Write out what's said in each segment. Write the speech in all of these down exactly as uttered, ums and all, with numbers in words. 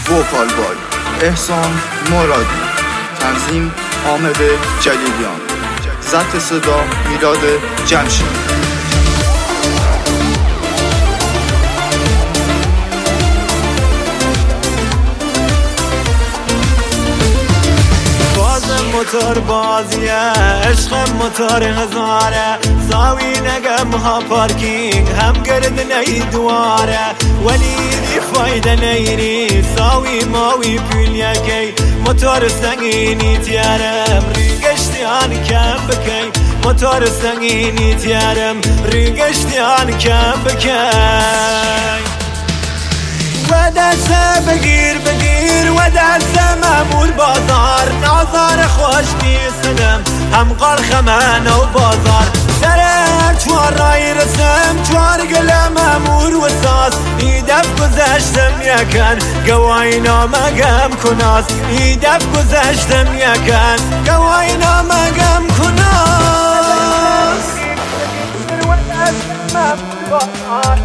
وکال بای احسان مرادی، تنظیم حامد جلیلیان، ضبط صدا میلاد جمشید. موتور بازیه عشق موتور هزاره، ساوی نگم ها پارکینگ هم گرد نی دواره، ولی دی فایده نیری ساوی ماوی پیل یکی موتور سنگینی تیارم ریگشتیان کم بکی، موتور سنگینی تیارم ریگشتیان کم بکی. و دسته بگیر بگیر و دسته ممول بازار، نازار خوش بیسنم هم قرخ من و بازار، سر چوار رای رسم چوار گلم ممور و ساز، ایدف گذشتم یکن گوای نامگم کناس، ایدف گذشتم یکن گوای نامگم کناس. و دسته ممول بازار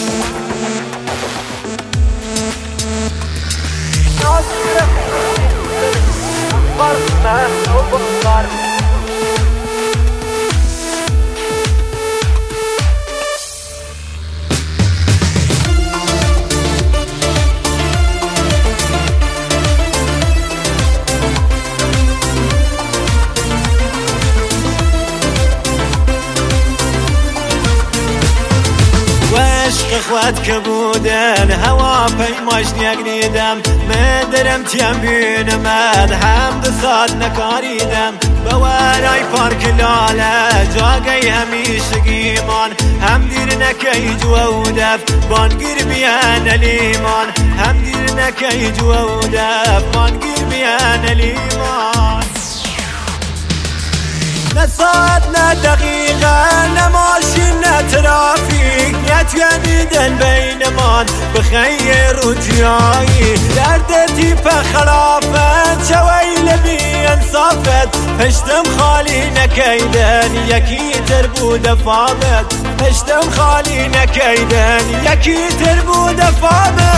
عشق خود که بودن هوا پیماش نگریدم، مدرم تیم بینمد هم دو ساعت نکاریدم، بورای پارک لاله جاگی همیشگیمان، هم دیر نکی جودف بانگیر بیان لیمان، هم دیر نکی جودف بانگیر بیان لیمان. نه ساعت نه دقیقه نه ماشین نه ترافیک، نتوانیدن بینمان بخیر و جایی، درد تیپ خلافت شوی لبی انصافت، پشتم خالی نکیدن یکی تر بود فامت، پشتم خالی نکیدن یکی تر بود فامت.